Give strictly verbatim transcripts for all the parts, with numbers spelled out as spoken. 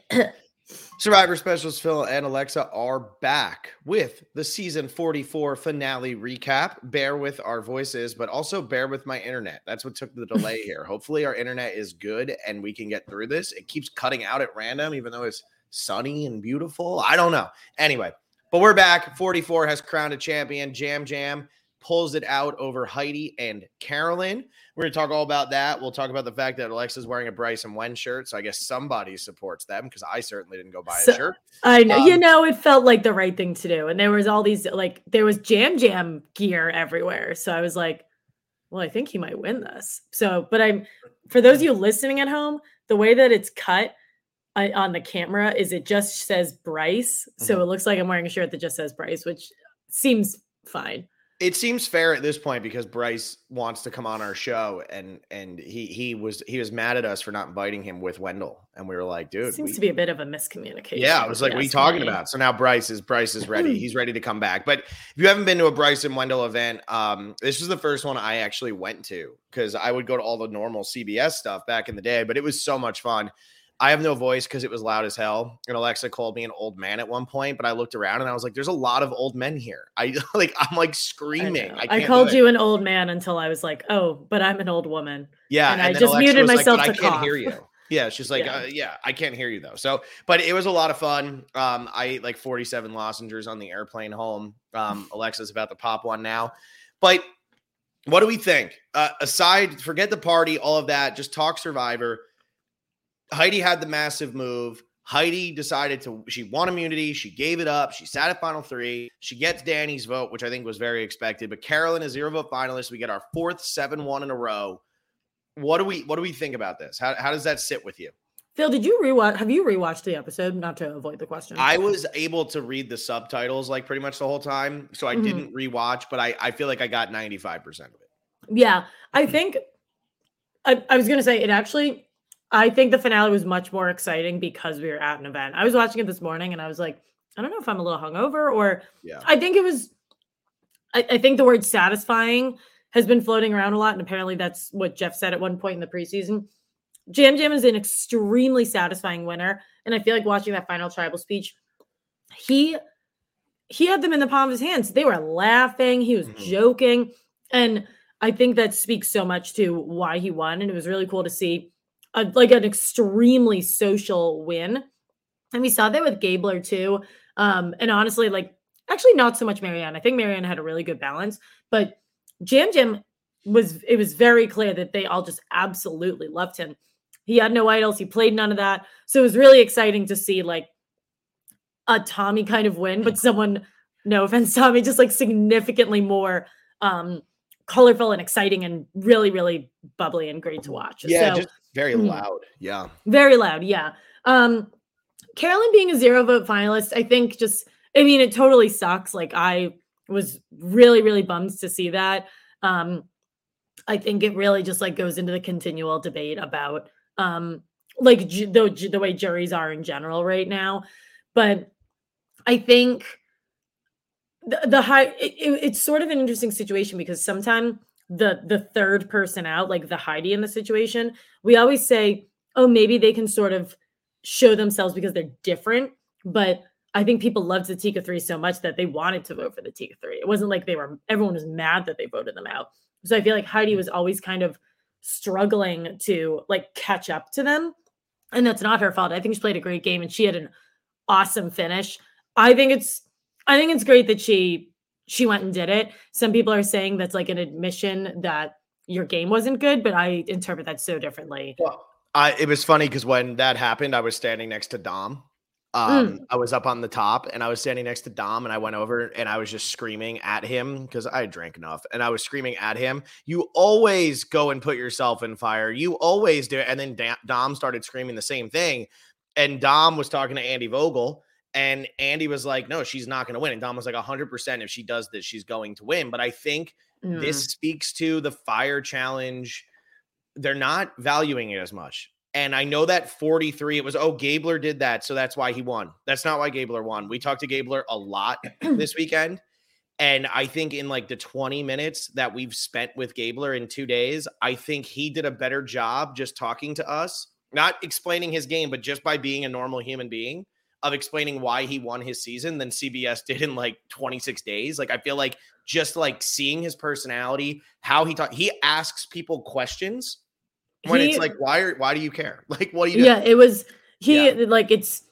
Survivor Specialist Phil and Alexa are back with the season forty-four finale recap. Bear with our voices, but also bear with my internet. That's what took the delay here. Hopefully our internet is good and we can get through this. It keeps cutting out at random, even though it's sunny and beautiful. I don't know. Anyway, but we're back. forty-four has crowned a champion. Jam Jam pulls it out over Heidi and Carolyn. We're going to talk all about that. We'll talk about the fact that Alexa's wearing a Bryson Wen shirt, so I guess somebody supports them because I certainly didn't go buy so, a shirt. I know, um, you know, it felt like the right thing to do. And there was all these, like, there was Jam Jam gear everywhere. So I was like, well, I think he might win this. So, but I'm, for those of you listening at home, the way that it's cut uh, on the camera is it just says Bryce. So mm-hmm. It looks like I'm wearing a shirt that just says Bryce, which seems fine. It seems fair at this point because Bryce wants to come on our show, and and he he was he was mad at us for not inviting him with Wendell, and we were like, dude, it seems we, to be a bit of a miscommunication. Yeah, I was like, what are you talking about? So now Bryce is Bryce is ready. He's ready to come back. But if you haven't been to a Bryce and Wendell event, um, this was the first one I actually went to because I would go to all the normal C B S stuff back in the day, but it was so much fun. I have no voice because it was loud as hell. And Alexa called me an old man at one point, but I looked around and I was like, there's a lot of old men here. I like, I'm like screaming. I, I, I called you an old man until I was like, oh, but I'm an old woman. Yeah. And, and I just Alexa muted myself like, to I can't cough. hear you. Yeah. She's like, yeah. Uh, yeah, I can't hear you though. So, but it was a lot of fun. Um, I ate like forty-seven lozenges on the airplane home. Um, Alexa's about to pop one now, but what do we think? Uh, aside, forget the party, all of that, just talk Survivor. Heidi had the massive move. Heidi decided to, she won immunity. She gave it up. She sat at final three. She gets Danny's vote, which I think was very expected. But Carolyn is zero vote finalist. We get our fourth seven one in a row. What do we, what do we think about this? How, how does that sit with you? Phil, did you rewatch, have you rewatched the episode? Not to avoid the question. I was able to read the subtitles like pretty much the whole time. So I mm-hmm. didn't rewatch, but I, I feel like I got ninety-five percent of it. Yeah. I think, I, I was going to say it actually, I think the finale was much more exciting because we were at an event. I was watching it this morning and I was like, I don't know if I'm a little hungover or yeah. I think it was, I, I think the word satisfying has been floating around a lot. And apparently that's what Jeff said at one point in the preseason. Jam Jam is an extremely satisfying winner. And I feel like watching that final tribal speech, he, he had them in the palm of his hands. They were laughing. He was mm-hmm. joking. And I think that speaks so much to why he won. And it was really cool to see A, like an extremely social win. And we saw that with Gabler too. Um, and honestly, like actually not so much Marianne. I think Marianne had a really good balance, but Jam Jam was, it was very clear that they all just absolutely loved him. He had no idols. He played none of that. So it was really exciting to see like a Tommy kind of win, but someone, no offense, Tommy, just like significantly more um, colorful and exciting and really, really bubbly and great to watch. Yeah. So, just very loud. Yeah. Very loud. Yeah. Um, Carolyn being a zero vote finalist, I think just, I mean, it totally sucks. Like I was really, really bummed to see that. Um, I think it really just like goes into the continual debate about um, like ju- the, the way juries are in general right now. But I think the, the high, it, it, it's sort of an interesting situation because sometimes the the third person out, like the Heidi in the situation, we always say, oh, maybe they can sort of show themselves because they're different. But I think people loved the Tika three so much that they wanted to vote for the Tika three. It wasn't like they were, everyone was mad that they voted them out. So I feel like Heidi was always kind of struggling to like catch up to them. And that's not her fault. I think she played a great game and she had an awesome finish. I think it's, I think it's great that she, she went and did it. Some people are saying that's like an admission that your game wasn't good, but I interpret that so differently. Well, I, it was funny because when that happened, I was standing next to Dom. Um, mm. I was up on the top and I was standing next to Dom and I went over and I was just screaming at him because I drank enough and I was screaming at him. You always go and put yourself in fire. You always do it. And then Dom started screaming the same thing. And Dom was talking to Andy Vogel and Andy was like, no, she's not going to win. And Dom was like a hundred percent. If she does this, she's going to win. But I think mm. this speaks to the fire challenge. They're not valuing it as much. And I know that forty-three, it was, oh, Gabler did that, so that's why he won. That's not why Gabler won. We talked to Gabler a lot this weekend. And I think in like the twenty minutes that we've spent with Gabler in two days, I think he did a better job just talking to us not explaining his game, but just by being a normal human being, of explaining why he won his season than C B S did in like twenty-six days. Like, I feel like just like seeing his personality, how he talk, he asks people questions when he, it's like, why are, why do you care? Like, what do you do? Yeah, it was, he Yeah. like, it's,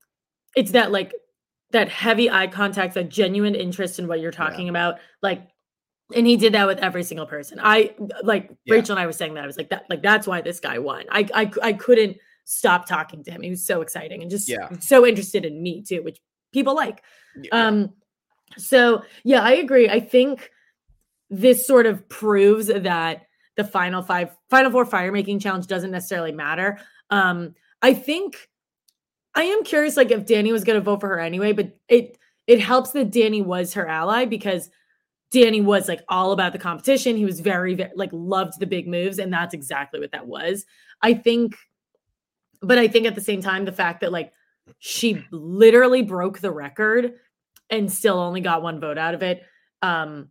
it's that like that heavy eye contact, that genuine interest in what you're talking yeah. about. Like, and he did that with every single person. I like yeah. Rachel and I were saying that I was like that, like, that's why this guy won. I, I, I couldn't stop talking to him. He was so exciting and just yeah. so interested in me too, which people like. Yeah. Um, so yeah, I agree. I think this sort of proves that the final five, final four fire making challenge doesn't necessarily matter. Um, I think I am curious, like if Danny was going to vote for her anyway, but it, it helps that Danny was her ally because Danny was like all about the competition. He was very, very like loved the big moves. And that's exactly what that was. I think, but I think at the same time, the fact that like she literally broke the record and still only got one vote out of it. Um,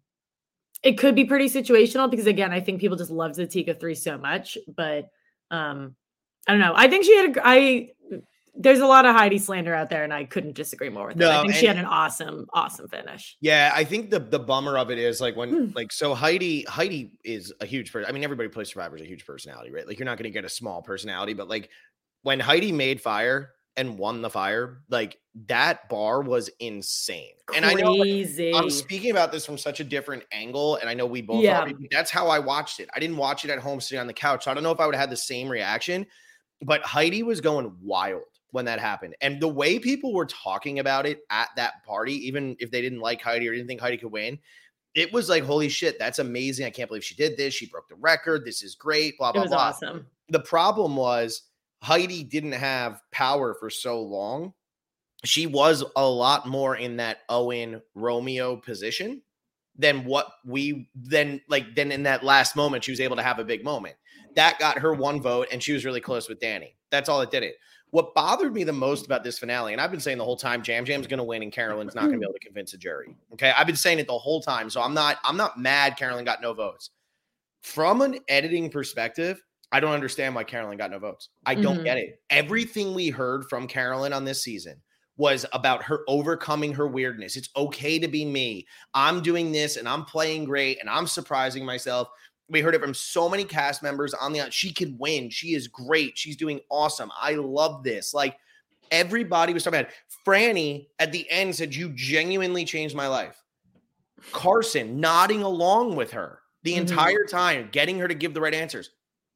it could be pretty situational because again, I think people just loved the Tika three so much, but um, I don't know. I think she had a, I, there's a lot of Heidi slander out there and I couldn't disagree more with no, it. I think she had an awesome, awesome finish. Yeah. I think the, the bummer of it is like when, mm. like, so Heidi, Heidi is a huge person. I mean, everybody plays Survivor is a huge personality, right? Like you're not going to get a small personality, but like when Heidi made fire and won the fire, like that bar was insane. Crazy. And I know like, I'm speaking about this from such a different angle. And I know we both, yeah. are, that's how I watched it. I didn't watch it at home sitting on the couch. So I don't know if I would have had the same reaction, but Heidi was going wild when that happened. And the way people were talking about it at that party, even if they didn't like Heidi or didn't think Heidi could win, it was like, holy shit, that's amazing. I can't believe she did this. She broke the record. This is great. Blah, blah, it was blah. Awesome. The problem was Heidi didn't have power for so long. She was a lot more in that Owen Romeo position than what we then like, then in that last moment, she was able to have a big moment that got her one vote. And she was really close with Danny. That's all that did it. What bothered me the most about this finale, and I've been saying the whole time, Jam Jam's going to win and Carolyn's not going to be able to convince a jury. Okay. I've been saying it the whole time. So I'm not, I'm not mad Carolyn got no votes. From an editing perspective, I don't understand why Carolyn got no votes. I don't mm-hmm. get it. Everything we heard from Carolyn on this season was about her overcoming her weirdness. It's okay to be me. I'm doing this and I'm playing great and I'm surprising myself. We heard it from so many cast members on the, she could win. She is great. She's doing awesome. I love this. Like everybody was talking about it. Franny at the end said, you genuinely changed my life. Carson nodding along with her the mm-hmm. entire time, getting her to give the right answers.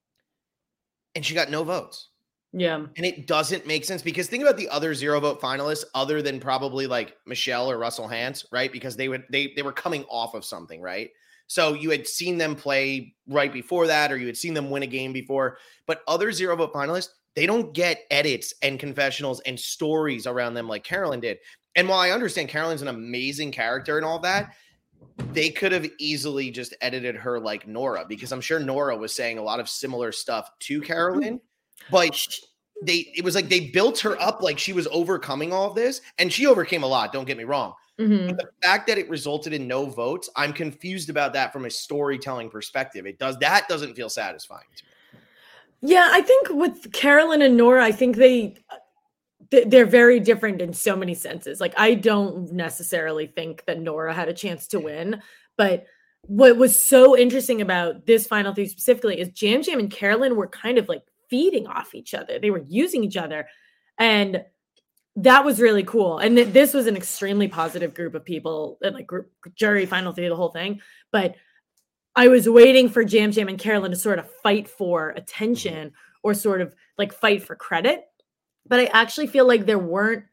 And she got no votes. Yeah. And it doesn't make sense because think about the other zero vote finalists other than probably like Michelle or Russell Hantz, right? Because they would, they, they were coming off of something, right? So you had seen them play right before that, or you had seen them win a game before, but other zero vote finalists, they don't get edits and confessionals and stories around them like Carolyn did. And while I understand Carolyn's an amazing character and all that, they could have easily just edited her like Nora, because I'm sure Nora was saying a lot of similar stuff to Carolyn, but they, it was like they built her up like she was overcoming all of this, and she overcame a lot. Don't get me wrong. Mm-hmm. But the fact that it resulted in no votes, I'm confused about that from a storytelling perspective. It does that doesn't feel satisfying to me. Yeah, I think with Carolyn and Nora, I think they they're very different in so many senses. Like I don't necessarily think that Nora had a chance to win, but what was so interesting about this final three specifically is Jam Jam and Carolyn were kind of like feeding off each other. They were using each other, and that was really cool. And th- this was an extremely positive group of people and like group, jury, final three, the whole thing. But I was waiting for Jam Jam and Carolyn to sort of fight for attention or sort of like fight for credit. But I actually feel like there weren't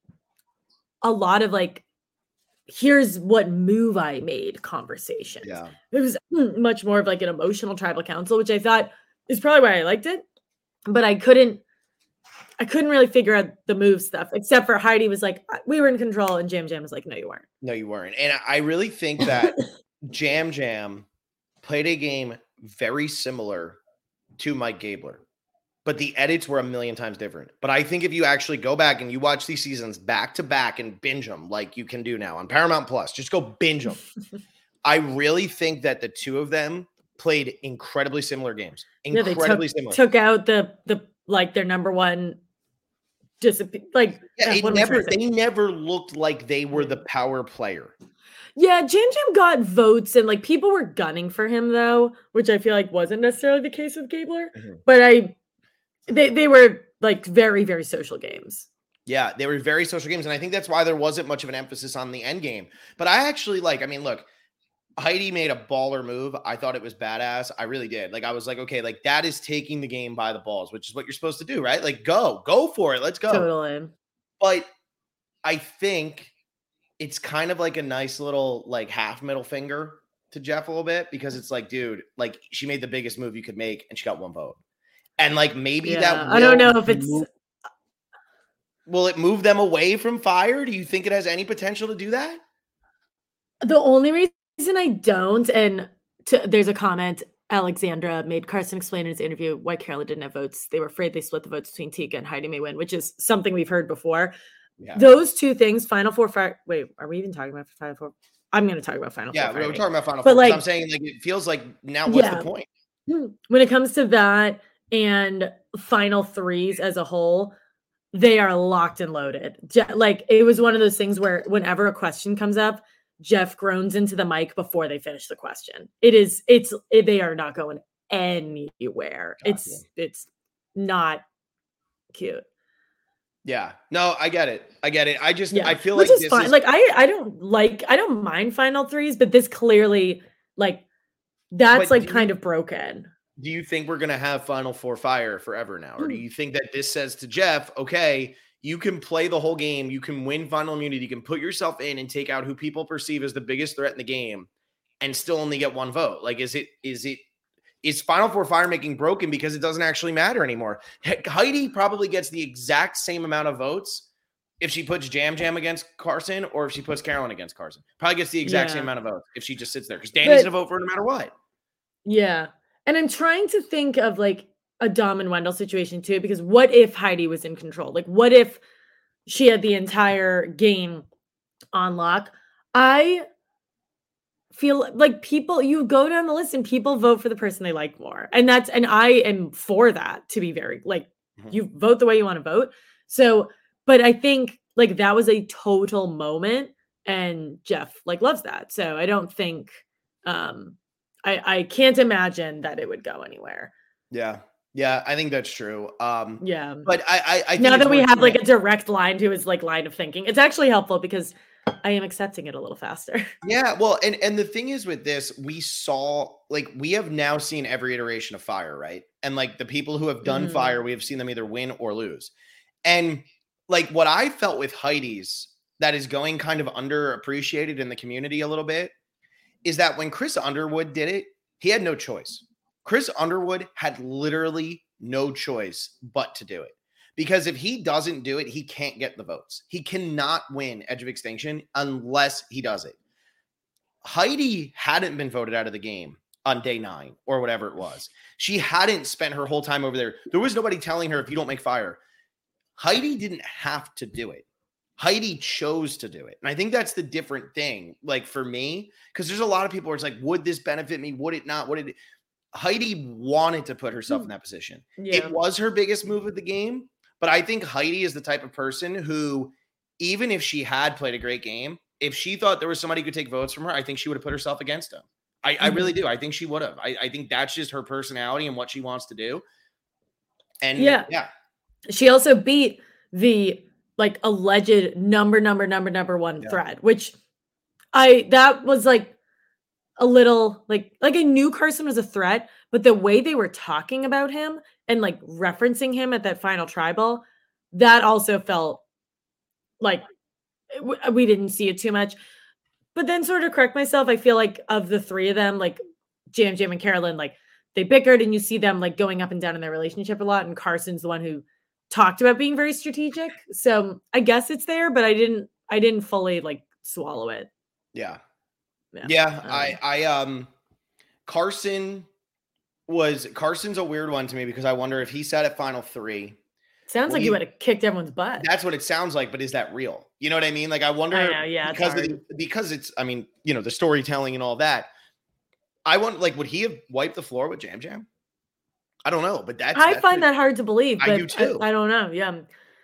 a lot of like, here's what move I made conversations. Yeah. It was much more of like an emotional tribal council, which I thought is probably why I liked it. But I couldn't, I couldn't really figure out the move stuff, except for Heidi was like, we were in control. And Jam Jam was like, no, you weren't. No, you weren't. And I really think that Jam Jam played a game very similar to Mike Gabler, but the edits were a million times different. But I think if you actually go back and you watch these seasons back to back and binge them like you can do now on Paramount Plus, just go binge them. I really think that the two of them played incredibly similar games. Incredibly yeah, they took, similar. Took out the, the, like their number one disappear. Like yeah, uh, it what am I trying never to say? they never looked like they were the power player. Yeah, Jam Jam got votes and like people were gunning for him though, which I feel like wasn't necessarily the case with Gabler. Mhm. But I they they were like very, very social games. Yeah, they were very social games. And I think that's why there wasn't much of an emphasis on the end game. But I actually like, I mean, look, Heidi made a baller move. I thought it was badass. I really did. Like, I was like, okay, like that is taking the game by the balls, which is what you're supposed to do, right? Like, go, go for it. Let's go. Totally. But I think it's kind of like a nice little like half middle finger to Jeff a little bit because it's like, dude, like she made the biggest move you could make and she got one vote. And like maybe Yeah, that I don't know if will it's move- will it move them away from fire? Do you think it has any potential to do that? the only reason I don't, and to, there's a comment Alexandra made Carson explain in his interview why Carolyn didn't have votes. They were afraid they split the votes between Tika and Heidi may win, which is something we've heard before. Yeah. Those two things, Final Four fire. Wait, are we even talking about Final Four? I'm going to talk about Final Yeah, Four. we're firing. talking about Final But Four. like, I'm saying like it feels like now what's yeah. the point? When it comes to that and Final Threes as a whole, they are locked and loaded. Je- like it was one of those things where whenever a question comes up, Jeff groans into the mic before they finish the question. It is, it's, it, they are not going anywhere. Gotcha. It's, it's not cute. Yeah, no, I get it. I get it. I just, Yeah, I feel which like is this fine. is Like I, I don't like, I don't mind Final Threes, but this clearly, like, that's But like do kind you- of broken. do you think we're going to have Final Four fire forever now? Or do Hmm. you think that this says to Jeff, okay, you can play the whole game, you can win final immunity, you can put yourself in and take out who people perceive as the biggest threat in the game and still only get one vote? Like, is it, is it, is Final Four fire making broken because it doesn't actually matter anymore? Heck, Heidi probably gets the exact same amount of votes if she puts Jam Jam against Carson or if she puts Carolyn against Carson. Probably gets the exact Yeah. same amount of votes if she just sits there because Danny's But- going to vote for her no matter what. Yeah. And I'm trying to think of like a Dom and Wendell situation too, because what if Heidi was in control? Like, what if she had the entire game on lock? I feel like people, you go down the list and people vote for the person they like more. And that's, and I am for that to be very, like, Mhm. you vote the way you want to vote. So, but I think like that was a total moment and Jeff like loves that. So I don't think, um, I, I can't imagine that it would go anywhere. Yeah. Yeah, I think that's true. Um, Yeah. but I, I, I think Now it's that we worth have like saying- a direct line to his like line of thinking, it's actually helpful because I am accepting it a little faster. yeah, well, and and the thing is with this, we saw like we have now seen every iteration of fire, right? And like the people who have done Mhm. fire, we have seen them either win or lose. And like what I felt with Heidi's that is going kind of underappreciated in the community a little bit is that when Chris Underwood did it, he had no choice. Chris Underwood had literally no choice but to do it. Because if he doesn't do it, he can't get the votes. He cannot win Edge of Extinction unless he does it. Heidi hadn't been voted out of the game on day nine or whatever it was. She hadn't spent her whole time over there. There was nobody telling her if you don't make fire. Heidi didn't have to do it. Heidi chose to do it. And I think that's the different thing. Like for me, because there's a lot of people where it's like, would this benefit me? Would it not? Would it? Heidi wanted to put herself in that position. Yeah. It was her biggest move of the game. But I think Heidi is the type of person who, even if she had played a great game, if she thought there was somebody who could take votes from her, I think she would have put herself against him. I, I really do. I think she would have. I, I think that's just her personality and what she wants to do. And Yeah. yeah. She also beat the like alleged number, number, number, number one Yeah. thread, which I, that was like a little like, like I knew Carson was a threat, but the way they were talking about him and like referencing him at that final tribal, that also felt like w- we didn't see it too much. But then sort of correct myself, I feel like of the three of them, like Jam Jam and Carolyn, like they bickered and you see them like going up and down in their relationship a lot. And Carson's the one who talked about being very strategic. So I guess it's there, but I didn't, I didn't fully like swallow it. Yeah. Yeah. Yeah. Um, I, I, um, Carson was, Carson's a weird one to me because I wonder if he sat at final three. Sounds Well, like you you- would have kicked everyone's butt. That's what it sounds like, but is that real? You know what I mean? Like I wonder I know, yeah, it's because of the, hard. because it's, I mean, you know, the storytelling and all that. I want like, would he have wiped the floor with Jam Jam? I don't know, but that's I that's find a, that hard to believe, but I do too. I, I don't know. Yeah.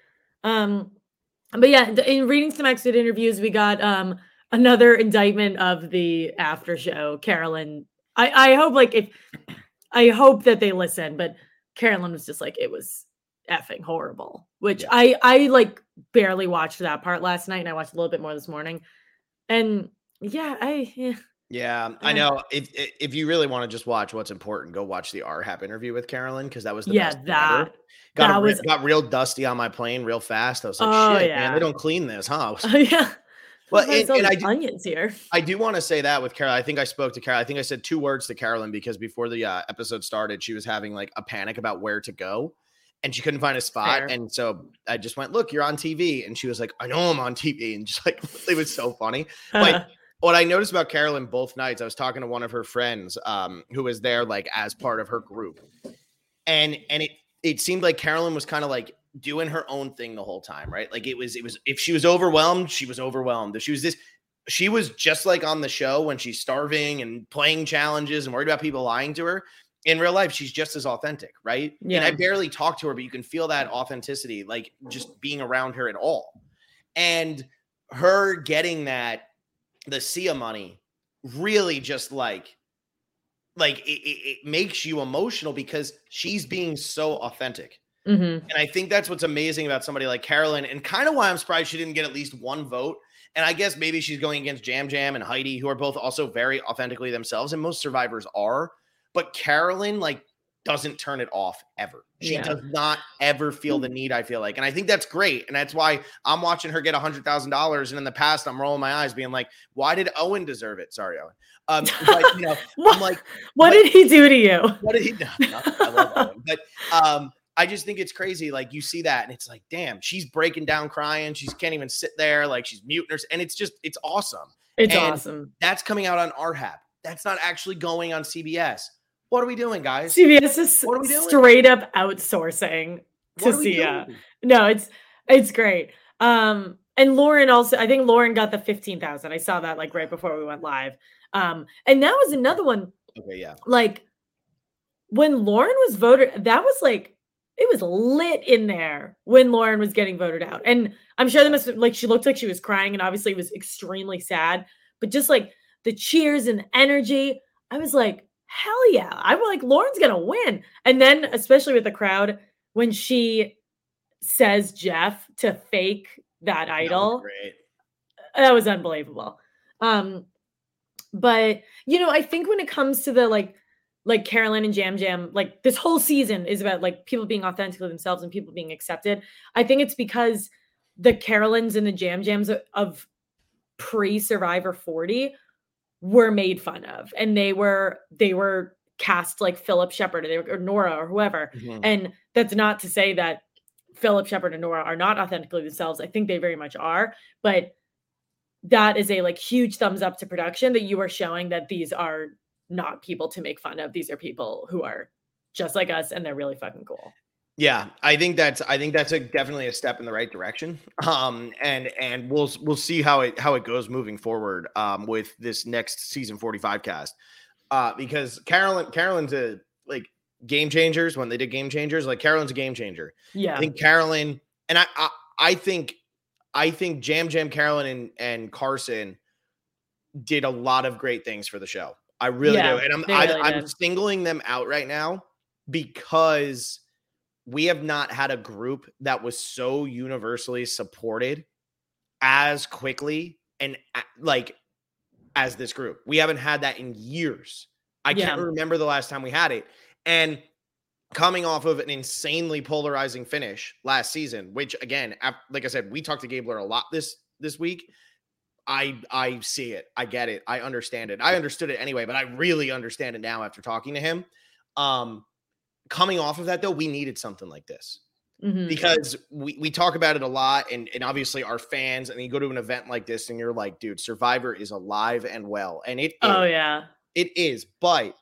Um, but yeah, in reading some exit interviews, we got um another indictment of the after show. Carolyn, I I hope like if I hope that they listen, but Carolyn was just like, it was effing horrible, which Yeah. I I like barely watched that part last night, and I watched a little bit more this morning. And yeah, I yeah. Yeah, I know. If if you really want to just watch what's important, go watch the R HAP interview with Carolyn because that was the Yeah, best thing that ever. Got that a, was got real dusty on my plane real fast. I was like, oh shit, man, they yeah. don't clean this, huh? Oh yeah. Well, There's and, all and I these do, onions here. I do want to say that with Carol. I think I spoke to Carol. I think I said two words to Carolyn because before the uh, episode started, she was having like a panic about where to go. And she couldn't find a spot. Fair. And so I just went, look, you're on T V. And she was like, I know I'm on T V. And just like, it was so funny. Like, what I noticed about Carolyn both nights, I was talking to one of her friends um, who was there like as part of her group. And and it it seemed like Carolyn was kind of like doing her own thing the whole time, right? Like it was, it was, if she was overwhelmed, she was overwhelmed. If she was this, she was just like on the show when she's starving and playing challenges and worried about people lying to her. In real life, she's just as authentic, right? Yeah. And I barely talk to her, but you can feel that authenticity, like just being around her at all. And her getting that, the Sia money, really just like, like it, it, it makes you emotional because she's being so authentic. Mm-hmm. And I think that's what's amazing about somebody like Carolyn, and kind of why I'm surprised she didn't get at least one vote. And I guess maybe she's going against Jam Jam and Heidi, who are both also very authentically themselves, and most survivors are. But Carolyn, like, doesn't turn it off ever. She Yeah. does not ever feel the need, I feel like. And I think that's great. And that's why I'm watching her get one hundred thousand dollars. And in the past, I'm rolling my eyes being like, why did Owen deserve it? Sorry, Owen. Um, but, you know, I'm like, what did he do to you? What did he do? No, I love Owen. But um, I just think it's crazy. Like, you see that, and it's like, damn, she's breaking down crying. She can't even sit there. Like, she's muting her. And it's just, it's awesome. It's and awesome. That's coming out on R HAP. That's not actually going on C B S. What are we doing, guys? C B S is what are we doing? Straight up outsourcing to Sia. No, it's it's great. Um, and Lauren also, I think Lauren got the fifteen thousand. I saw that like right before we went live. Um, and that was another one. Okay, yeah. Like when Lauren was voted, that was like it was lit in there when Lauren was getting voted out. And I'm sure that must have, like she looked like she was crying, and obviously it was extremely sad. But just like the cheers and the energy, I was like, hell yeah. I'm like, Lauren's going to win. And then, especially with the crowd, when she says Jeff to fake that idol, that was great. That was unbelievable. Um, but, you know, I think when it comes to the like, like Carolyn and Jam Jam, like this whole season is about like people being authentic to themselves and people being accepted. I think it's because the Carolyns and the Jam Jams of, of pre-Survivor forty were made fun of, and they were they were cast like Philip Shepard or, they were, or Nora or whoever. Mm-hmm. And that's not to say that Philip Shepard and Nora are not authentically themselves. I think they very much are, but that is a like huge thumbs up to production that you are showing that these are not people to make fun of. These are people who are just like us, and they're really fucking cool. Yeah, I think that's I think that's a definitely a step in the right direction. Um, and and we'll we'll see how it how it goes moving forward. Um, with this next season forty-five cast, uh, because Carolyn Carolyn's a like Game Changers when they did Game Changers. Like Carolyn's a game changer. Yeah, I think Carolyn and I I, I think I think Jam Jam, Carolyn, and and Carson did a lot of great things for the show. I really yeah, do, and I'm really I, I'm singling them out right now because we have not had a group that was so universally supported as quickly and like as this group. We haven't had that in years. I yeah. can't remember the last time we had it. And coming off of an insanely polarizing finish last season, which again, like I said, we talked to Gabler a lot this, this week. I, I see it. I get it. I understand it. I understood it anyway, but I really understand it now after talking to him. Um, Coming off of that, though, we needed something like this mm-hmm. because we, we talk about it a lot. And, and obviously our fans, and you go to an event like this and you're like, dude, Survivor is alive and well. And it Oh, is. yeah. It is. But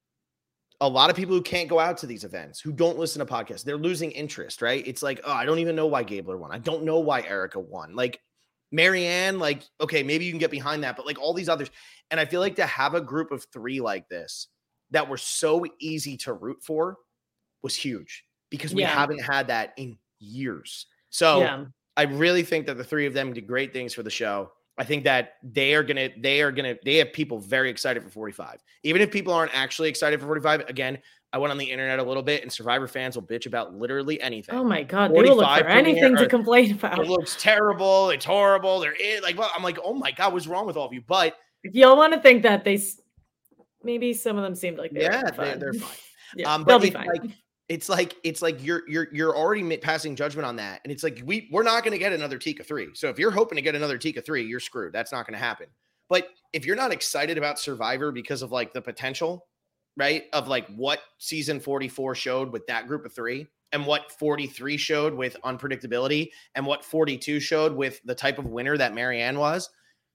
a lot of people who can't go out to these events, who don't listen to podcasts, they're losing interest, right? It's like, oh, I don't even know why Gabler won. I don't know why Erica won. Like Marianne, like, okay, maybe you can get behind that. But like all these others. And I feel like to have a group of three like this that were so easy to root for, was huge because we Yeah. haven't had that in years. So Yeah. I really think that the three of them did great things for the show. I think that they are going to, they are going to, they have people very excited for forty-five. Even if people aren't actually excited for forty-five, again, I went on the internet a little bit and Survivor fans will bitch about literally anything. Oh my God. They will look for anything to complain about. It looks terrible. It's horrible. They're in, like, well, I'm like, oh my God, what's wrong with all of you? But if y'all want to think that they, maybe some of them seemed like they yeah, were fun. They're, they're fine. Yeah, um, they'll but be it's fine. like, it's like, it's like you're, you're, you're already passing judgment on that. And it's like, we, we're not going to get another Tika three. So if you're hoping to get another Tika three, you're screwed. That's not going to happen. But if you're not excited about Survivor because of like the potential, right, of like what season forty-four showed with that group of three and what forty-three showed with unpredictability and what forty-two showed with the type of winner that Marianne was,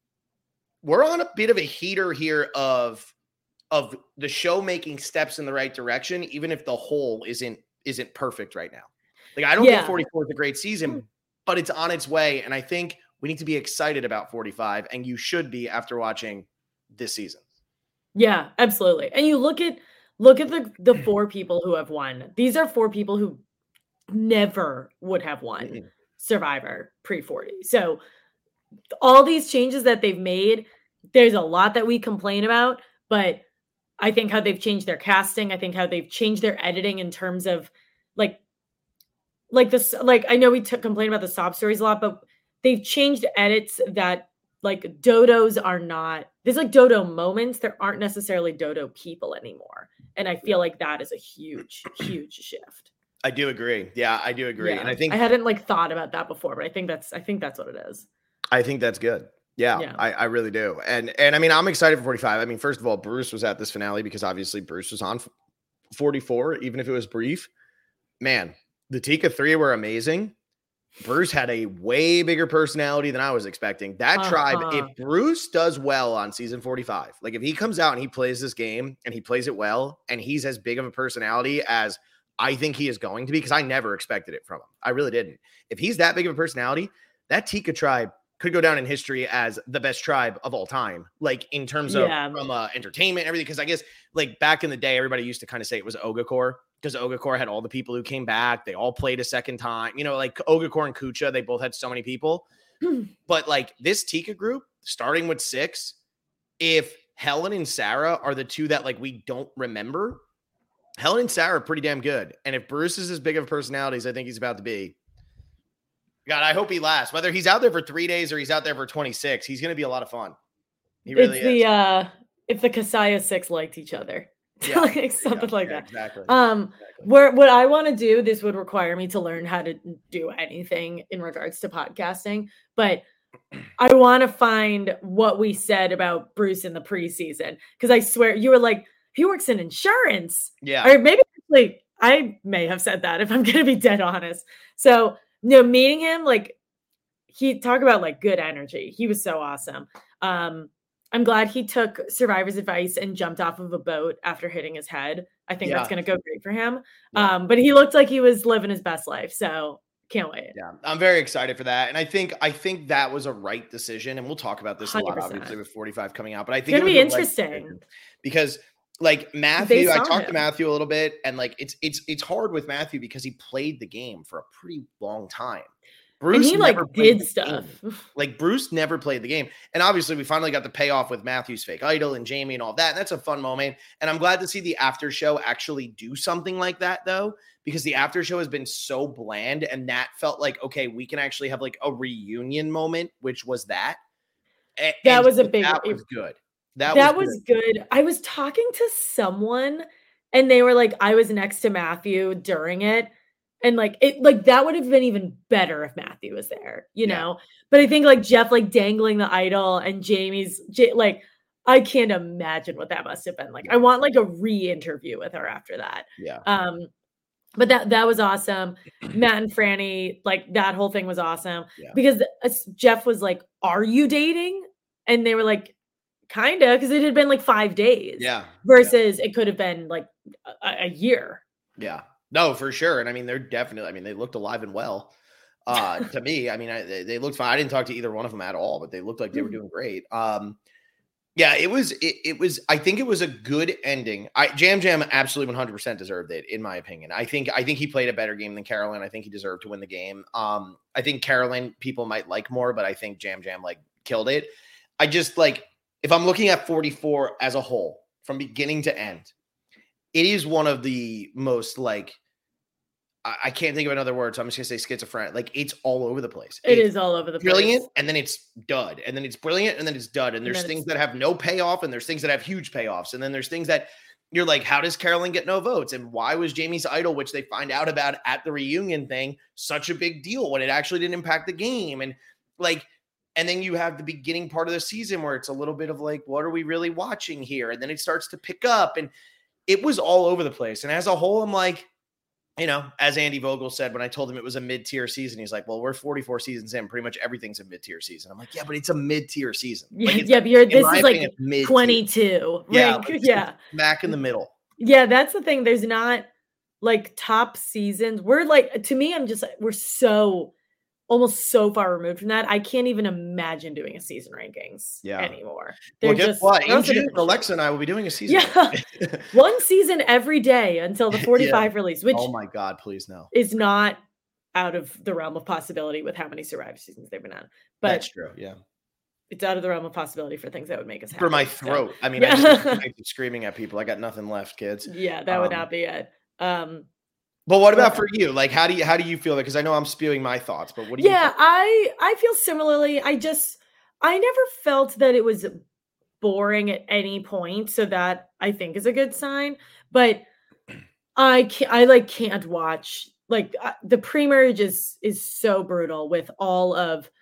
we're on a bit of a heater here of, of the show making steps in the right direction, even if the whole isn't, isn't perfect right now. Like, I don't Yeah. think forty-four is a great season, but it's on its way. And I think we need to be excited about forty-five, and you should be after watching this season. Yeah, absolutely. And you look at, look at the, the four people who have won. These are four people who never would have won Mm-mm. Survivor pre forty. So all these changes that they've made, there's a lot that we complain about, but I think how they've changed their casting, I think how they've changed their editing in terms of like, like this, like, I know we t- complain about the sob stories a lot, but they've changed edits that like dodos are not, there's like dodo moments. There aren't necessarily dodo people anymore. And I feel like that is a huge, huge shift. I do agree. Yeah, I do agree. Yeah. And I think I hadn't like thought about that before, but I think that's, I think that's what it is. I think that's good. Yeah, Yeah. I, I really do. And, and I mean, I'm excited for forty-five. I mean, first of all, Bruce was at this finale because obviously Bruce was on forty-four, even if it was brief. Man, the Tika three were amazing. Bruce had a way bigger personality than I was expecting. That Uh-huh. tribe, if Bruce does well on season forty-five, like if he comes out and he plays this game and he plays it well and he's as big of a personality as I think he is going to be, because I never expected it from him. I really didn't. If he's that big of a personality, that Tika tribe could go down in history as the best tribe of all time, like in terms of Yeah. from uh, entertainment and everything. Because I guess like back in the day, everybody used to kind of say it was Ogakor because Ogakor had all the people who came back. They all played a second time. You know, like Ogakor and Kucha, they both had so many people. But like this Tika group, starting with six, if Helen and Sarah are the two that like we don't remember, Helen and Sarah are pretty damn good. And if Bruce is as big of a personality as I think he's about to be, God, I hope he lasts. Whether he's out there for three days or he's out there for twenty-six, he's going to be a lot of fun. He really it's is. the, uh, if the Kasaya six liked each other. Yeah, like something yeah, like yeah, that. Exactly. Um, exactly. where what I want to do, this would require me to learn how to do anything in regards to podcasting, but I want to find what we said about Bruce in the preseason, because I swear you were like, he works in insurance. Yeah. Or maybe actually I may have said that if I'm gonna be dead honest. So you know, meeting him, like he talk about like good energy. He was so awesome. Um, I'm glad he took Survivor's advice and jumped off of a boat after hitting his head. I think Yeah. that's going to go great for him. Yeah. Um, but he looked like he was living his best life. So can't wait. Yeah, I'm very excited for that. And I think I think that was a right decision. And we'll talk about this a lot, one hundred percent. obviously, with forty-five coming out. But I think It's going it to was be the right interesting. decision. Because like Matthew, Based I on talked to him. Matthew a little bit, and like it's it's it's hard with Matthew because he played the game for a pretty long time. Bruce And he like never played did the stuff. game. Like Bruce never played the game. And obviously we finally got the payoff with Matthew's fake idol and Jamie and all that. And that's a fun moment. And I'm glad to see the after show actually do something like that though, because the after show has been so bland. And that felt like, okay, we can actually have like a reunion moment, which was that. A- That and was a so big- that was good. That, That was, was good. good. I was talking to someone and they were like, I was next to Matthew during it. And like it, like that would have been even better if Matthew was there, you Yeah. know. But I think like Jeff like dangling the idol and Jamie's J- like, I can't imagine what that must have been like. I want like a re-interview with her after that. Yeah. Um, but that that was awesome. Matt and Franny, like that whole thing was awesome Yeah. because uh, Jeff was like, "Are you dating?" And they were like, "Kinda," because it had been like five days. Yeah. Versus it could have been like a, a year. Yeah. No, for sure. And I mean, they're definitely, I mean, they looked alive and well. Uh, to me, I mean, I, they, they looked fine. I didn't talk to either one of them at all, but they looked like they were doing great. Um, Yeah, it was, it, it was, I think it was a good ending. I Jam Jam absolutely one hundred percent deserved it, in my opinion. I think, I think he played a better game than Carolyn. I think he deserved to win the game. Um, I think Carolyn people might like more, but I think Jam Jam like killed it. I just like, if I'm looking at forty-four as a whole, from beginning to end, it is one of the most like, I can't think of another word, so I'm just gonna say schizophrenic. Like it's all over the place. It it's is all over the brilliant, place. Brilliant, and then it's dud, and then it's brilliant, and then it's dud. And there's and things that have no payoff, and there's things that have huge payoffs, and then there's things that you're like, how does Carolyn get no votes? And why was Jamie's idol, which they find out about at the reunion thing, such a big deal when it actually didn't impact the game? And like, and then you have the beginning part of the season where it's a little bit of like, what are we really watching here? And then it starts to pick up, and it was all over the place. And as a whole, I'm like, you know, as Andy Vogel said, when I told him it was a mid-tier season, he's like, well, we're forty-four seasons in. Pretty much everything's a mid-tier season. I'm like, yeah, but it's a mid-tier season. Like, yeah, but you're, this is like twenty-two. Yeah. Like, like yeah. Smack in the middle. Yeah, that's the thing. There's not like top seasons. We're like, to me, I'm just, we're so, almost so far removed from that. I can't even imagine doing a season rankings yeah. anymore. They're well, guess just, what? In June, Alexa and I will be doing a season. Yeah. One season every day until the forty-five yeah. release, which oh my God, please no. is not out of the realm of possibility with how many Survivor seasons they've been on. But that's true. Yeah. It's out of the realm of possibility for things that would make us happy. For my throat. So, I mean, yeah. I just screaming at people. I got nothing left, kids. Yeah, that um, would not be it. Um, But what about for you? Like, how do you how do you feel? Because I know I'm spewing my thoughts, but what do you? Yeah, think? I I feel similarly. I just I never felt that it was boring at any point, so that I think is a good sign. But I can't, I like can't watch like uh, the pre-merge is is so brutal with all of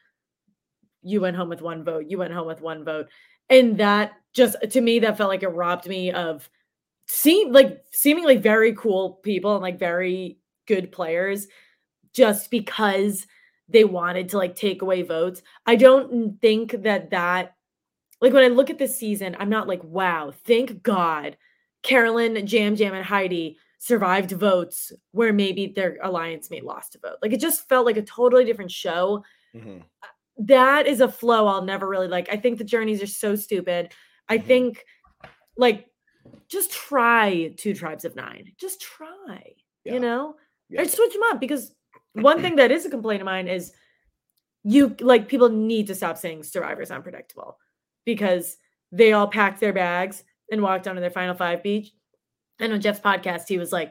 you went home with one vote, you went home with one vote, and that just to me that felt like it robbed me of. Seem like seemingly very cool people and like very good players just because they wanted to like take away votes. I don't think that that like when I look at this season, I'm not like, wow, thank God Carolyn, Jam Jam, and Heidi survived votes where maybe their alliance mate lost a vote. Like it just felt like a totally different show. Mm-hmm. That is a flow I'll never really like. I think the journeys are so stupid. I mm-hmm. think like just try two tribes of nine. Just try, yeah. you know, yeah. or switch them up because one thing that is a complaint of mine is you like people need to stop saying Survivor's unpredictable because they all packed their bags and walked onto their final five beach. And on Jeff's podcast, he was like,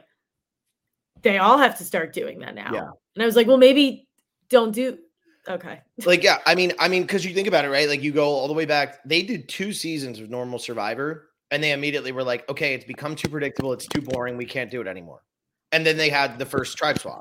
they all have to start doing that now. Yeah. And I was like, well, maybe don't do. Okay. Like, yeah, I mean, I mean, because you think about it, right? Like you go all the way back. They did two seasons of normal Survivor. And they immediately were like, okay, it's become too predictable. It's too boring. We can't do it anymore. And then they had the first tribe swap.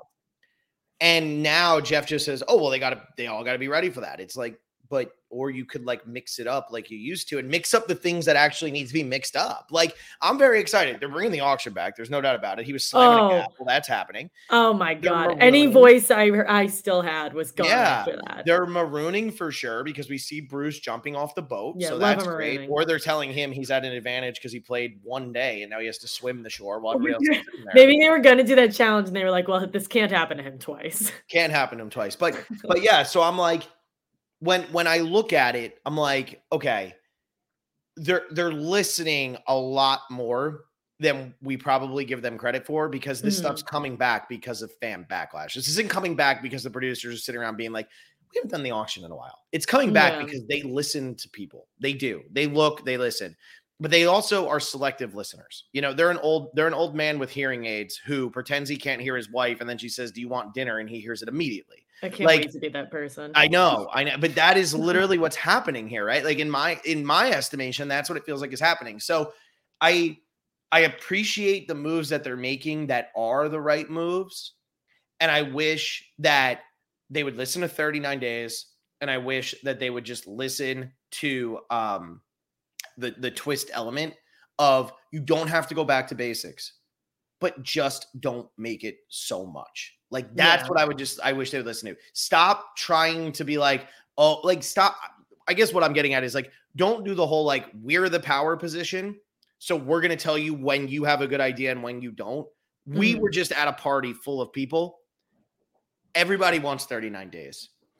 And now Jeff just says, oh, well, they got to, they all got to be ready for that. It's like, but, or you could like mix it up like you used to and mix up the things that actually need to be mixed up. Like, I'm very excited. They're bringing the auction back. There's no doubt about it. He was slamming oh. a gap. Well, that's happening. Oh my God. Any voice I I still had was gone yeah, after that. They're marooning for sure because we see Bruce jumping off the boat. Yeah, so that's great. Or they're telling him he's at an advantage because he played one day and now he has to swim the shore while everybody else is sitting there. Maybe they were going to do that challenge and they were like, well, this can't happen to him twice. Can't happen to him twice. But, but yeah, so I'm like, When when I look at it, I'm like, okay, they're they're listening a lot more than we probably give them credit for because this mm. stuff's coming back because of fan backlash. This isn't coming back because the producers are sitting around being like, we haven't done the auction in a while. It's coming back yeah. because they listen to people. They do. They look, they listen. But they also are selective listeners. You know, they're an old they're an old man with hearing aids who pretends he can't hear his wife, and then she says, "Do you want dinner?" and he hears it immediately. I can't like, wait to be that person. I know, I know, but that is literally what's happening here, right? Like in my in my estimation, that's what it feels like is happening. So, I I appreciate the moves that they're making that are the right moves, and I wish that they would listen to thirty-nine days, and I wish that they would just listen to um. the the twist element of you don't have to go back to basics, but just don't make it so much. Like that's yeah. what I would just, I wish they would listen to. Stop trying to be like, oh, like stop. I guess what I'm getting at is like, don't do the whole, like we're the power position. So we're going to tell you when you have a good idea and when you don't. We mm. were just at a party full of people. Everybody wants thirty-nine days.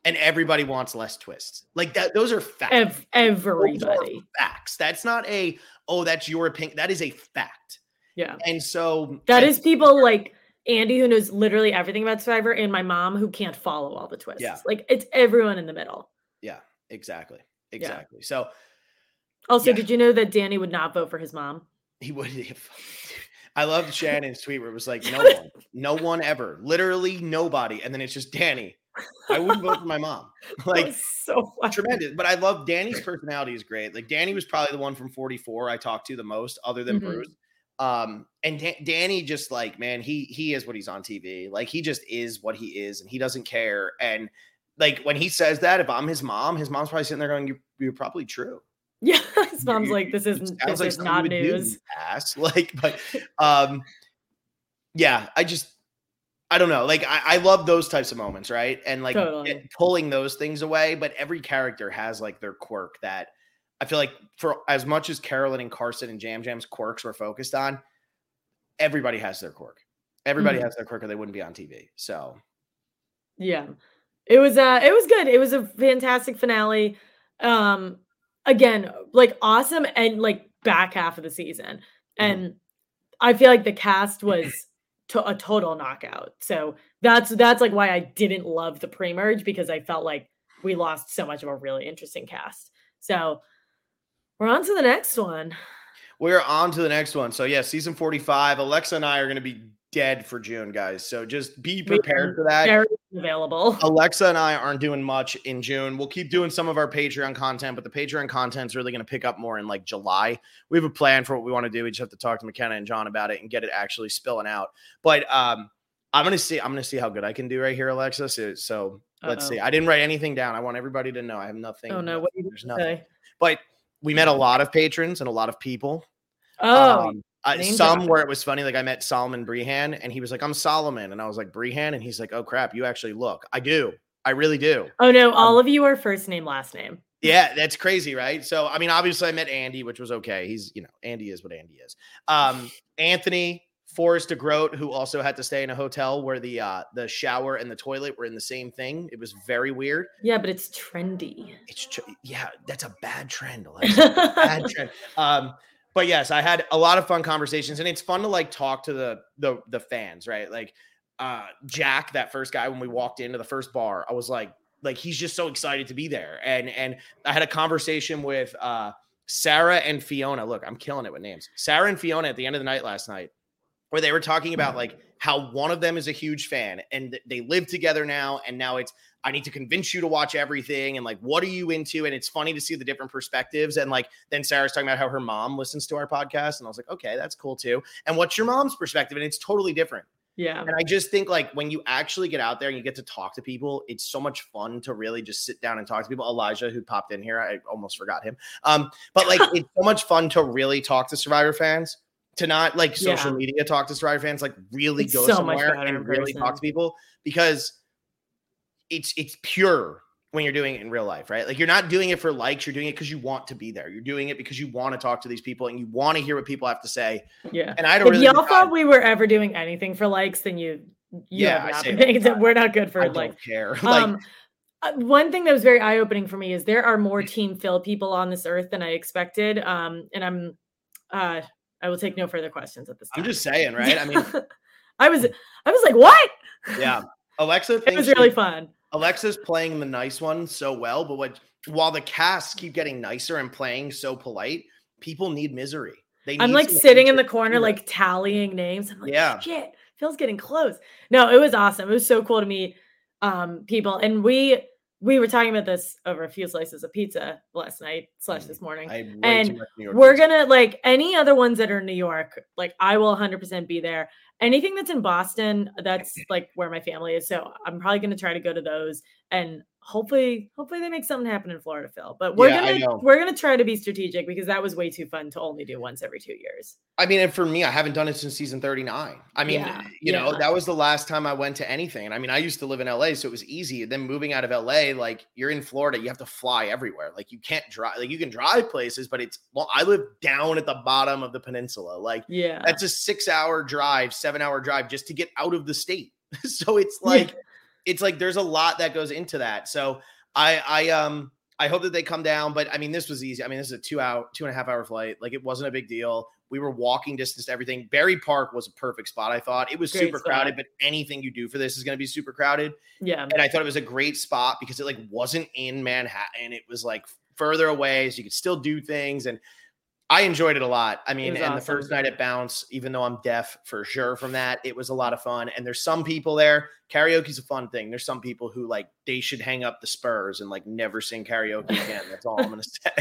and everybody wants less twists. Like that, those are facts. Ev- everybody. Are facts. That's not a, oh, that's your opinion. That is a fact. Yeah. And so that is people like Andy, who knows literally everything about Survivor, and my mom, who can't follow all the twists. Yeah. Like it's everyone in the middle. Yeah, exactly. Exactly. Yeah. So also, yeah. did you know that Danny would not vote for his mom? He would. I loved Shannon's tweet where it was like, no one, no one ever, literally nobody. And then it's just Danny. I wouldn't vote for my mom. Like so funny. Tremendous. But I love Danny's personality is great. Like Danny was probably the one from forty-four I talked to the most other than mm-hmm. Bruce. Um, and D- Danny just like, man, he, he is what he's on T V. Like he just is what he is and he doesn't care. And like, when he says that, if I'm his mom, his mom's probably sitting there going, you're, you're probably true. Yeah. His mom's like, this isn't, this like is not news. Ass. Like, but, um, yeah, I just, I don't know. Like, I, I love those types of moments. Right. And like totally. it, pulling those things away, but every character has like their quirk that I feel like for as much as Carolyn and Carson and Jam Jam's quirks were focused on, everybody has their quirk. Everybody mm-hmm. has their quirk or they wouldn't be on T V. So yeah, it was, uh, it was good. It was a fantastic finale. Um, again, like awesome. And like back half of the season. Mm-hmm. And I feel like the cast was to a total knockout. So that's, that's like why I didn't love the pre-merge, because I felt like we lost so much of a really interesting cast. So we're on to the next one. We're on to the next one. So yeah, season forty-five, Alexa and I are going to be dead for June, guys. So just be prepared for that. Very available. Alexa and I aren't doing much in June. We'll keep doing some of our Patreon content, but the Patreon content is really going to pick up more in like July. We have a plan for what we want to do. We just have to talk to McKenna and John about it and get it actually spilling out. But um, I'm going to see, I'm going to see how good I can do right here, Alexa. So, so let's see. I didn't write anything down. I want everybody to know I have nothing. Oh no. What do you There's nothing. Say? But we met a lot of patrons and a lot of people. Oh, um, I, some where it was funny. Like I met Solomon Brehan and he was like, I'm Solomon. And I was like, Brehan. And he's like, oh crap, you actually look. I do. I really do. Oh no. All um, of you are first name, last name. Yeah. That's crazy. Right. So, I mean, obviously I met Andy, which was okay. He's, you know, Andy is what Andy is. Um, Anthony, Forrest DeGroat, who also had to stay in a hotel where the uh, the shower and the toilet were in the same thing. It was very weird. Yeah, but it's trendy. It's tr- yeah, that's a bad trend. Alexa. Bad trend. Um, but yes, I had a lot of fun conversations, and it's fun to like talk to the the the fans, right? Like uh, Jack, that first guy when we walked into the first bar, I was like, like he's just so excited to be there, and and I had a conversation with uh, Sarah and Fiona. Look, I'm killing it with names. Sarah and Fiona at the end of the night last night, where they were talking about like how one of them is a huge fan and they live together now. And now it's, I need to convince you to watch everything. And like, what are you into? And it's funny to see the different perspectives. And like, then Sarah's talking about how her mom listens to our podcast. And I was like, okay, that's cool too. And what's your mom's perspective? And it's totally different. Yeah. And I just think like when you actually get out there and you get to talk to people, it's so much fun to really just sit down and talk to people. Elijah, who popped in here, I almost forgot him. Um, but like, it's so much fun to really talk to Survivor fans. To not like social yeah. media talk to Survivor fans, like really it's go so somewhere and really talk to people, because it's it's pure when you're doing it in real life, right? Like you're not doing it for likes, you're doing it because you want to be there. You're doing it because you want to talk to these people and you want to hear what people have to say. Yeah. And I don't if really y'all thought we were ever doing anything for likes, then you, you yeah, have not been paying attention. We're not good for I like don't care. Like, um one thing that was very eye-opening for me is there are more Team Phil people on this earth than I expected. Um, and I'm uh I will take no further questions at this time. I'm just saying, right? I mean, I was, I was like, what? Yeah. Alexa, it was really she, fun. Alexa's playing the nice one so well, but what, while the casts keep getting nicer and playing so polite, people need misery. They I'm need like sitting in the corner, like tallying names. I'm like, yeah, shit, Phil's getting close. No, it was awesome. It was so cool to meet um, people. And we, We were talking about this over a few slices of pizza last night slash this morning. And we're going to like any other ones that are in New York, like I will one hundred percent be there. Anything that's in Boston, that's like where my family is. So I'm probably going to try to go to those and hopefully, hopefully they make something happen in Florida, Phil. But we're yeah, gonna we're gonna try to be strategic because that was way too fun to only do once every two years. I mean, and for me, I haven't done it since season thirty-nine. I mean, yeah, you yeah. know, that was the last time I went to anything. And I mean, I used to live in L A, so it was easy. And then moving out of L A, like you're in Florida, you have to fly everywhere. Like you can't drive. Like you can drive places, but it's well, I live down at the bottom of the peninsula. Like yeah, that's a six-hour drive, seven-hour drive just to get out of the state. So it's like. Yeah. it's like there's a lot that goes into that. So I I um I hope that they come down. But I mean, this was easy. I mean, this is a two hour, two and a half hour flight. Like it wasn't a big deal. We were walking distance to everything. Berry Park was a perfect spot. I thought it was Great super spot. crowded, but anything you do for this is going to be super crowded. Yeah. And I thought it was a great spot because it like wasn't in Manhattan. It was like further away, so you could still do things. And I enjoyed it a lot. I mean, and awesome. The first night at Bounce, even though I'm deaf for sure from that, it was a lot of fun. And there's some people there. Karaoke's a fun thing. There's some people who like they should hang up the spurs and like never sing karaoke again. That's all I'm gonna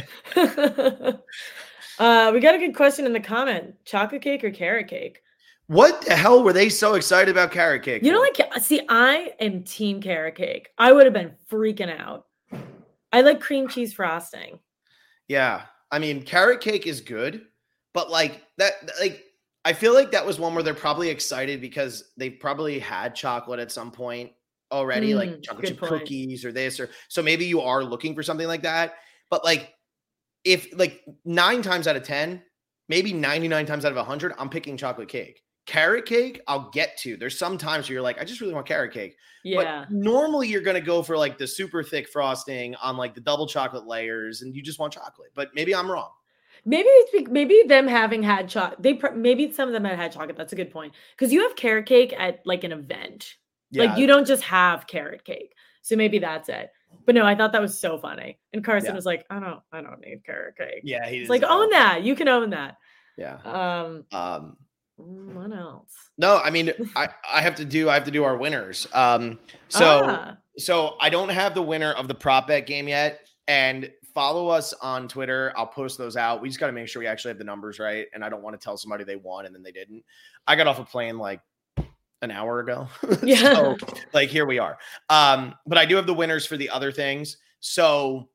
say. uh, we got a good question in the comment: chocolate cake or carrot cake? What the hell were they so excited about carrot cake? You know, like see, I am team carrot cake. I would have been freaking out. I like cream cheese frosting. Yeah. I mean, carrot cake is good, but like that, like, I feel like that was one where they're probably excited because they probably had chocolate at some point already, mm, like chocolate chip cookies or this, or so maybe you are looking for something like that. But like, if like nine times out of ten, maybe ninety-nine times out of a hundred, I'm picking chocolate cake. Carrot cake, I'll get to. There's some times where you're like, I just really want carrot cake. Yeah. But normally you're going to go for like the super thick frosting on like the double chocolate layers and you just want chocolate. But maybe I'm wrong. Maybe it's maybe them having had chocolate. They maybe some of them had had chocolate. That's a good point. Because you have carrot cake at like an event. Yeah. Like you don't just have carrot cake. So maybe that's it. But no, I thought that was so funny. And Carson yeah. was like, I don't, I don't need carrot cake. Yeah. He's like, own that. You can own that. Yeah. Um, um, what else? No, I mean, I, I have to do, I have to do our winners. Um, so, ah. so I don't have the winner of the prop bet game yet, and follow us on Twitter. I'll post those out. We just got to make sure we actually have the numbers right. And I don't want to tell somebody they won and then they didn't. I got off a plane like an hour ago. Yeah. So like, here we are. Um, but I do have the winners for the other things. So,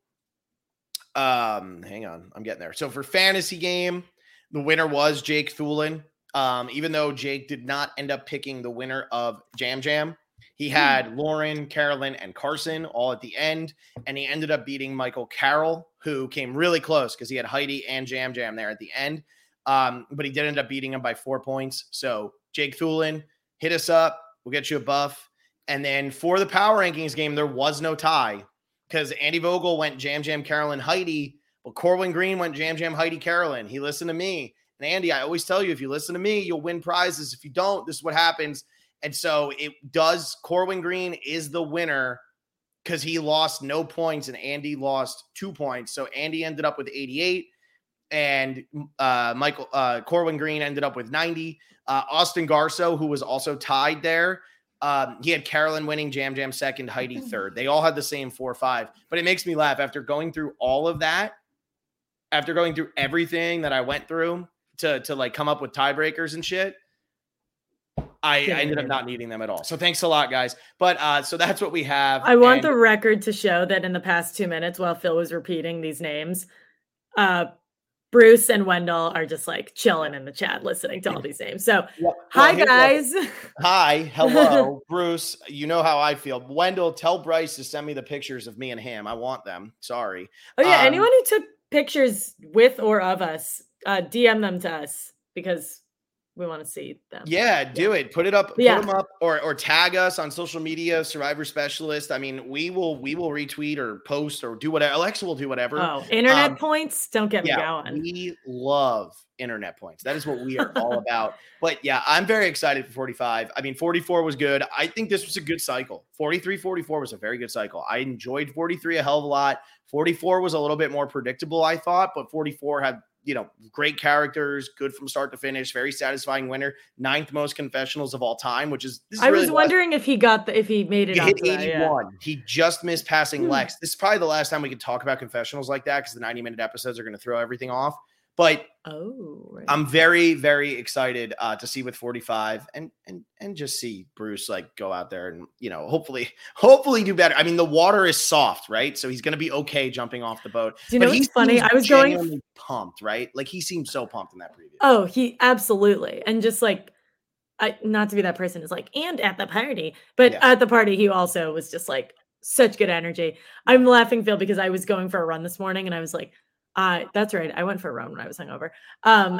um, hang on, I'm getting there. So for fantasy game, the winner was Jake Thulin. Um, even though Jake did not end up picking the winner of Jam Jam, he had Lauren, Carolyn, and Carson all at the end, and he ended up beating Michael Carroll, who came really close because he had Heidi and Jam Jam there at the end. Um, but he did end up beating him by four points. So Jake Thulin, hit us up. We'll get you a buff. And then for the power rankings game, there was no tie because Andy Vogel went Jam Jam, Carolyn, Heidi. Well, Corwin Green went Jam Jam, Heidi, Carolyn. He listened to me. And Andy, I always tell you, if you listen to me, you'll win prizes. If you don't, this is what happens. And so it does. Corwin Green is the winner because he lost no points and Andy lost two points. So Andy ended up with eighty-eight and uh, Michael uh, Corwin Green ended up with ninety. Uh, Austin Garso, who was also tied there, um, he had Carolyn winning, Jam Jam second, Heidi third. They all had the same four five. But it makes me laugh after going through all of that, after going through everything that I went through, to to like come up with tiebreakers and shit, I, I ended up not needing them at all. So thanks a lot, guys. But uh, so that's what we have. I want and- the record to show that in the past two minutes, while Phil was repeating these names, uh, Bruce and Wendell are just like chilling in the chat, listening to all these names. So well, hi, well, guys. Hi. Hello, Bruce. You know how I feel. Wendell, tell Bryce to send me the pictures of me and him. I want them. Sorry. Oh, yeah. Um, Anyone who took pictures with or of us, uh, D M them to us because we want to see them. Yeah, do yeah. it. Put it up. Put yeah. them up, or or tag us on social media. Survivor Specialist. I mean, we will we will retweet or post or do whatever. Alexa will do whatever. Oh, internet um, points. Don't get yeah, me going. We love internet points. That is what we are all about. But yeah, I'm very excited for forty-five. I mean, forty-four was good. I think this was a good cycle. forty-three, forty-four was a very good cycle. I enjoyed forty-three a hell of a lot. forty-four was a little bit more predictable, I thought, but forty-four had, you know, great characters, good from start to finish, very satisfying winner, ninth most confessionals of all time, which is, this is I really was wondering if he got the, if he made it he up hit to eighty-one. That, yeah. He just missed passing Hmm. Lex. This is probably the last time we could talk about confessionals like that because the ninety minute episodes are going to throw everything off. But oh, right. I'm very, very excited uh, to see with forty-five and and and just see Bruce like go out there and, you know, hopefully, hopefully do better. I mean, the water is soft, right? So he's going to be okay jumping off the boat. Do you know but what's funny? I was going pumped, right? Like he seemed so pumped in that preview. Oh, he absolutely. And just like, I not to be that person is like, and at the party, but Yeah. at the party, he also was just like such good energy. I'm laughing, Phil, because I was going for a run this morning and I was like, uh, that's right. I went for a run when I was hungover. Um,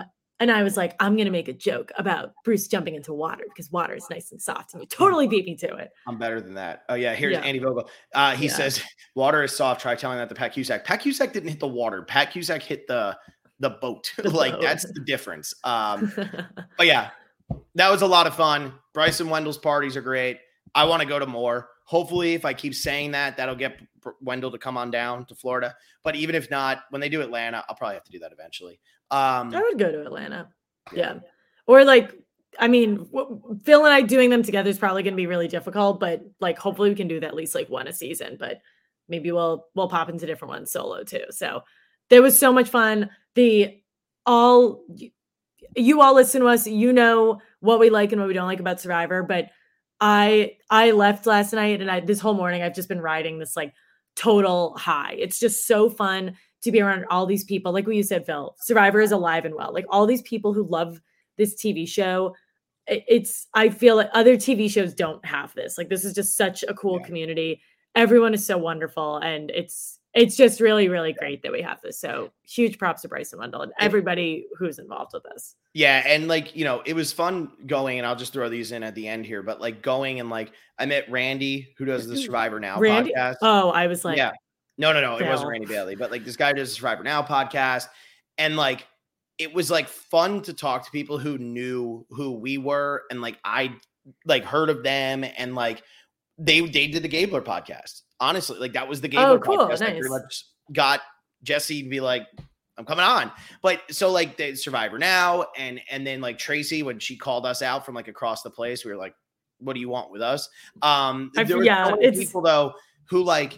And I was like, I'm going to make a joke about Bruce jumping into water because water is nice and soft. And you totally beat me to it. I'm better than that. Oh, yeah. Here's Yeah. Andy Vogel. Uh, he Yeah. says, water is soft. Try telling that to Pat Cusack. Pat Cusack didn't hit the water. Pat Cusack hit the the boat. The like, boat. that's the difference. Um, but, yeah, that was a lot of fun. Bryce and Wendell's parties are great. I want to go to more. Hopefully, if I keep saying that, that'll get Wendell to come on down to Florida. But even if not, when they do Atlanta, I'll probably have to do that eventually. Um, I would go to Atlanta. Yeah. Or like, I mean, w- Phil and I doing them together is probably going to be really difficult, but like, hopefully we can do that at least like one a season, but maybe we'll, we'll pop into different ones solo too. So there was so much fun. The all, you all listen to us, you know what we like and what we don't like about Survivor, but I, I left last night and I, this whole morning, I've just been riding this like total high. It's just so fun to be around all these people. Like what you said, Phil, Survivor is alive and well. Like all these people who love this T V show. It's, I feel like other T V shows don't have this. Like this is just such a cool yeah. community. Everyone is so wonderful. And it's, it's just really, really great that we have this. So huge props to Bryce and Wendell and everybody who's involved with this. Yeah. And like, you know, it was fun going, and I'll just throw these in at the end here, but like going and like, I met Randy who does the Survivor Now Randy? podcast. Oh, I was like, yeah. No, no, no. Phil. It wasn't Randy Bailey, but like this guy does the Survivor Now podcast. And like, it was like fun to talk to people who knew who we were. And like, I like heard of them, and like they, they did the Gabler podcast. Honestly, like that was the Gabler oh, cool. podcast. Nice. That pretty much got Jesse to be like, I'm coming on. But so like the Survivor Now, and, and then like Tracy, when she called us out from like across the place, we were like, what do you want with us? Um, I, there were yeah, so many it's people though, who like,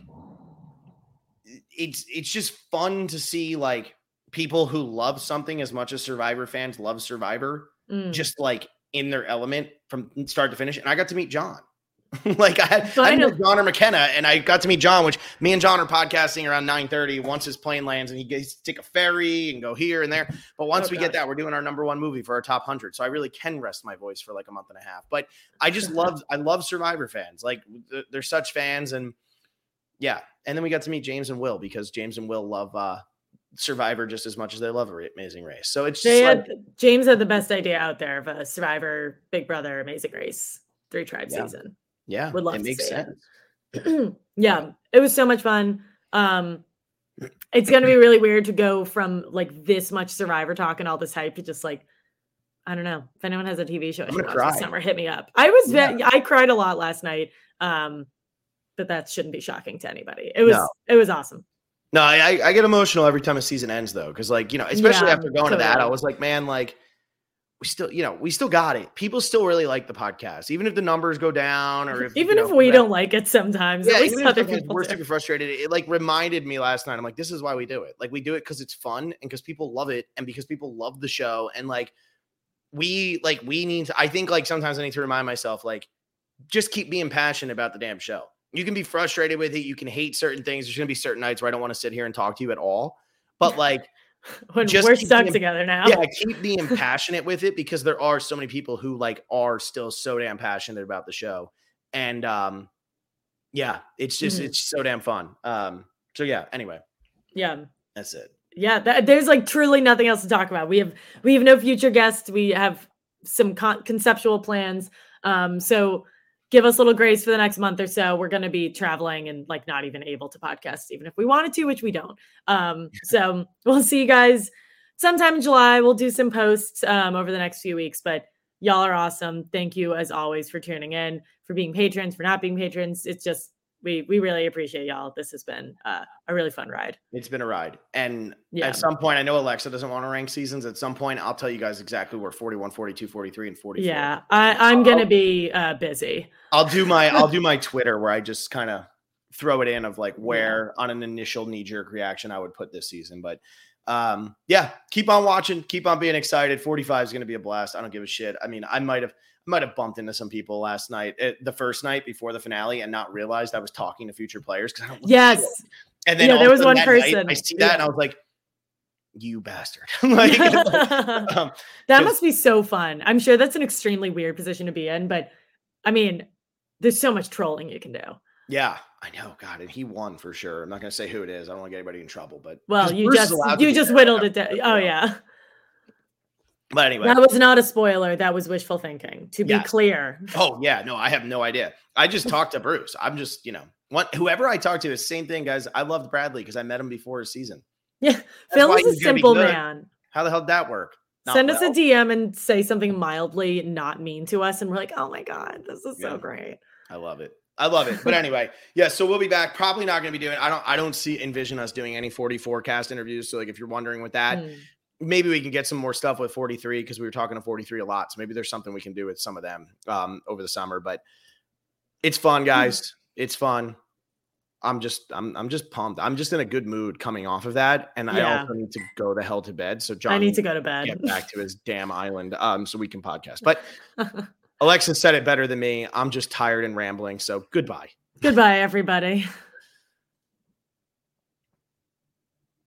it's, it's just fun to see like people who love something as much as Survivor fans love Survivor, mm. just like in their element from start to finish. And I got to meet John. like I had, so I I know met John or McKenna, and I got to meet John, which me and John are podcasting around nine thirty once his plane lands, and he gets to take a ferry and go here and there. But once oh, we gosh. get that, we're doing our number one movie for our top one hundred. So I really can rest my voice for like a month and a half. But I just love, I love Survivor fans. Like they're such fans. And yeah. And then we got to meet James and Will, because James and Will love uh, Survivor just as much as they love Amazing Race. So it's just had, like, James had the best idea out there of a Survivor, Big Brother, Amazing Race, three tribe yeah. season. Yeah, would love it to makes see sense. It. yeah, it was so much fun. Um, it's gonna be really weird to go from like this much Survivor talk and all this hype to just like, I don't know. If anyone has a T V show I should watch this summer, hit me up. I was yeah. I cried a lot last night, um, but that shouldn't be shocking to anybody. It was no. it was awesome. No, I I get emotional every time a season ends though, because like you know, especially yeah, after going totally. to that, I was like, man, like. We still, you know, we still got it. People still really like the podcast, even if the numbers go down, or if even you if know, we don't like it sometimes. Yeah, at least even other if people we're do. super frustrated. It like reminded me last night. I'm like, this is why we do it. Like we do it because it's fun and because people love it and because people love the show. And like we like we need to. I think like sometimes I need to remind myself like just keep being passionate about the damn show. You can be frustrated with it. You can hate certain things. There's gonna be certain nights where I don't want to sit here and talk to you at all. But like. when just we're stuck being, together now. Yeah, keep being passionate with it, because there are so many people who like are still so damn passionate about the show. And um yeah, it's just mm-hmm. it's so damn fun. Um so yeah, anyway. Yeah. That's it. Yeah, that, there's like truly nothing else to talk about. We have we have no future guests. We have some con- conceptual plans. Um so give us a little grace for the next month or so. We're going to be traveling and like not even able to podcast, even if we wanted to, which we don't. Um, so we'll see you guys sometime in July. We'll do some posts um, over the next few weeks, but y'all are awesome. Thank you as always for tuning in, for being patrons, for not being patrons. It's just, we, we really appreciate y'all. This has been uh, a really fun ride. It's been a ride. And yeah. at some point, I know Alexa doesn't want to rank seasons. At some point, I'll tell you guys exactly where forty-one, forty-two, forty-three, and forty-four. Yeah, I, I'm going to be uh, busy. I'll do my, I'll do my Twitter where I just kind of throw it in of like where yeah. on an initial knee jerk reaction I would put this season. But um, yeah, keep on watching, keep on being excited. forty-five is going to be a blast. I don't give a shit. I mean, I might have, I might have bumped into some people last night, the first night before the finale, and not realized I was talking to future players. Cause I don't yes. And then yeah, there was one person. Night, I see that yeah. and I was like, you bastard. like, um, that must be so fun. I'm sure that's an extremely weird position to be in, but I mean, there's so much trolling you can do. Yeah, I know. God, and he won for sure. I'm not going to say who it is. I don't want to get anybody in trouble, but well, you Bruce just, you just whittled it down. Oh yeah. But anyway. That was not a spoiler. That was wishful thinking, to be yes. clear. Oh, yeah. No, I have no idea. I just talked to Bruce. I'm just, you know, what, whoever I talk to is same thing, guys. I loved Bradley because I met him before his season. Yeah. That's Phil why is a he's gonna be simple good. man. How the hell did that work? Not Send us well. a D M and say something mildly not mean to us. And we're like, oh my God, this is Yeah. so great. I love it. I love it. But anyway, yeah, so we'll be back. Probably not going to be doing, I don't, I don't see envision us doing any forty-four cast interviews. So like, if you're wondering with that, Mm. maybe we can get some more stuff with forty-three because we were talking to forty-three a lot. So maybe there's something we can do with some of them um, over the summer, but it's fun, guys. Mm. It's fun. I'm just, I'm, I'm just pumped. I'm just in a good mood coming off of that. And yeah. I also need to go the hell to bed. So John, I need to go to bed, get back to his damn island um, so we can podcast. But Alexis said it better than me. I'm just tired and rambling. So goodbye. Goodbye, everybody.